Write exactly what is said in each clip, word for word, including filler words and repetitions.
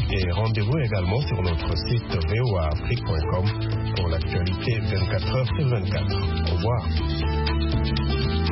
Et rendez-vous également sur notre site v o a afrique point com pour l'actualité vingt-quatre heures sur vingt-quatre. Au revoir.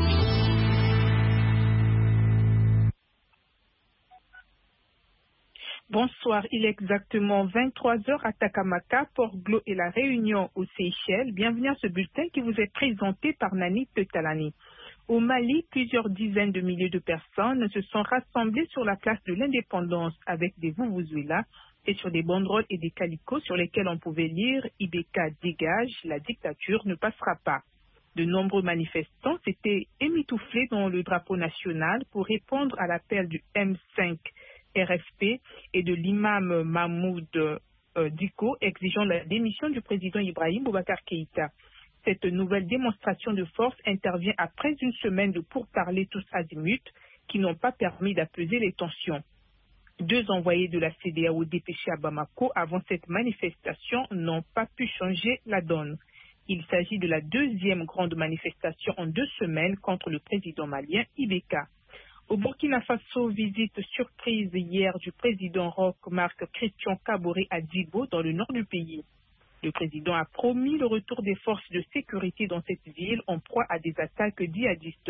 Bonsoir, il est exactement vingt-trois heures à Takamaka, Port-Glo et La Réunion aux Seychelles. Bienvenue à ce bulletin qui vous est présenté par Nani Tetalani. Au Mali, plusieurs dizaines de milliers de personnes se sont rassemblées sur la place de l'Indépendance avec des vuvuzelas et sur des banderoles et des calicots sur lesquels on pouvait lire « I B K dégage, la dictature ne passera pas ». De nombreux manifestants s'étaient émitouflés dans le drapeau national pour répondre à l'appel du M cinq R F P et de l'imam Mahmoud euh, Diko exigeant la démission du président Ibrahim Boubacar Keïta. Cette nouvelle démonstration de force intervient après une semaine de pourparlers tous azimuts qui n'ont pas permis d'apaiser les tensions. Deux envoyés de la C D A O dépêchés à Bamako avant cette manifestation n'ont pas pu changer la donne. Il s'agit de la deuxième grande manifestation en deux semaines contre le président malien I B K. Au Burkina Faso, visite surprise hier du président Roch Marc Christian Kaboré à Djibo dans le nord du pays. Le président a promis le retour des forces de sécurité dans cette ville en proie à des attaques djihadistes.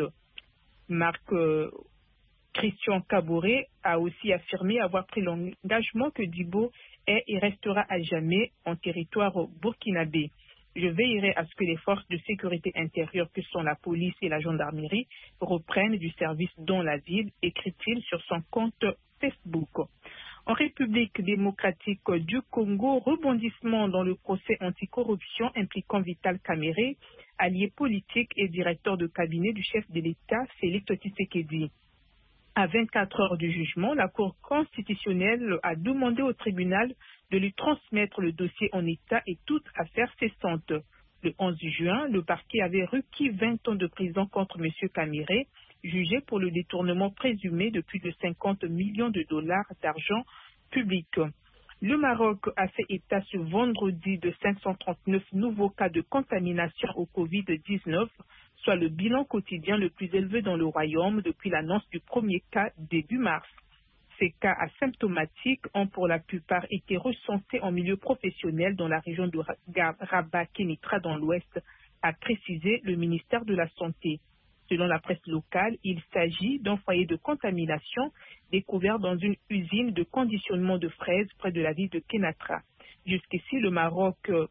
Marc euh, Christian Kaboré a aussi affirmé avoir pris l'engagement que Djibo est et restera à jamais en territoire burkinabé. Je veillerai à ce que les forces de sécurité intérieure que sont la police et la gendarmerie reprennent du service dans la ville, écrit-il sur son compte Facebook. En République démocratique du Congo, rebondissement dans le procès anticorruption impliquant Vital Kamerhe, allié politique et directeur de cabinet du chef de l'État, Félix Tshisekedi. À vingt-quatre heures du jugement, la Cour constitutionnelle a demandé au tribunal de lui transmettre le dossier en état et toute affaire cessante. Le onze juin, le parquet avait requis vingt ans de prison contre M. Kamerhe, jugé pour le détournement présumé de plus de cinquante millions de dollars d'argent public. Le Maroc a fait état ce vendredi de cinq cent trente-neuf nouveaux cas de contamination au covid dix-neuf, soit le bilan quotidien le plus élevé dans le royaume depuis l'annonce du premier cas début mars. Ces cas asymptomatiques ont pour la plupart été recensés en milieu professionnel dans la région de Rabat-Kénitra dans l'ouest, a précisé le ministère de la Santé. Selon la presse locale, il s'agit d'un foyer de contamination découvert dans une usine de conditionnement de fraises près de la ville de Kénatra. Jusqu'ici, le Maroc euh,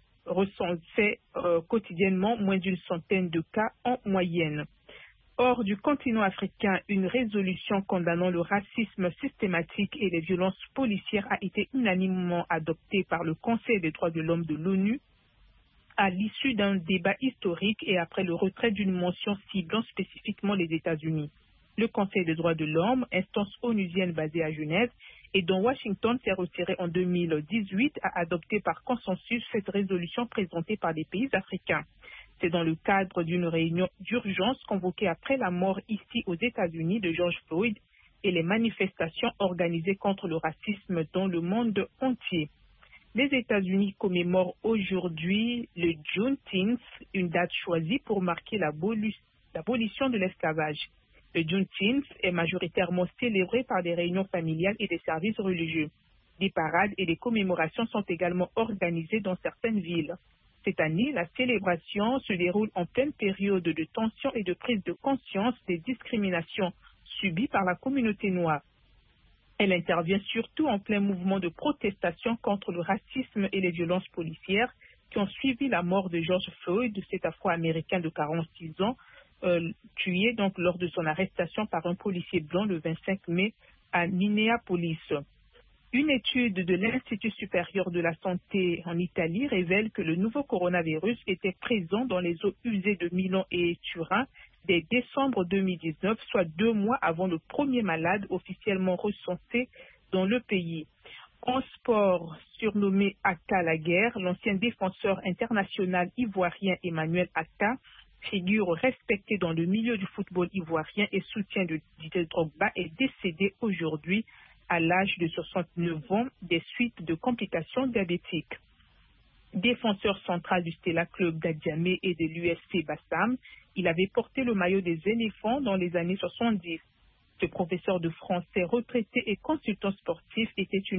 recensait euh, quotidiennement moins d'une centaine de cas en moyenne. Hors du continent africain, une résolution condamnant le racisme systématique et les violences policières a été unanimement adoptée par le Conseil des droits de l'homme de l'ONU à l'issue d'un débat historique et après le retrait d'une mention ciblant spécifiquement les États-Unis. Le Conseil des droits de l'homme, instance onusienne basée à Genève et dont Washington s'est retiré en deux mille dix-huit, a adopté par consensus cette résolution présentée par les pays africains. C'est dans le cadre d'une réunion d'urgence convoquée après la mort ici aux États-Unis de George Floyd et les manifestations organisées contre le racisme dans le monde entier. Les États-Unis commémorent aujourd'hui le Juneteenth, une date choisie pour marquer l'abolition de l'esclavage. Le Juneteenth est majoritairement célébré par des réunions familiales et des services religieux. Des parades et des commémorations sont également organisées dans certaines villes. Cette année, la célébration se déroule en pleine période de tension et de prise de conscience des discriminations subies par la communauté noire. Elle intervient surtout en plein mouvement de protestation contre le racisme et les violences policières qui ont suivi la mort de George Floyd, cet Afro-Américain de quarante-six ans, euh, tué donc lors de son arrestation par un policier blanc le vingt-cinq mai à Minneapolis. Une étude de l'Institut supérieur de la santé en Italie révèle que le nouveau coronavirus était présent dans les eaux usées de Milan et Turin dès décembre deux mille dix-neuf, soit deux mois avant le premier malade officiellement recensé dans le pays. En sport, surnommé Aka la guerre, l'ancien défenseur international ivoirien Emmanuel Aka, figure respectée dans le milieu du football ivoirien et soutien de Didier Drogba, est décédé aujourd'hui à l'âge de soixante-neuf ans des suites de complications diabétiques. Défenseur central du Stella Club d'Adjamé et de l'U F C Bassam, il avait porté le maillot des éléphants dans les années soixante-dix. Ce professeur de français retraité et consultant sportif était une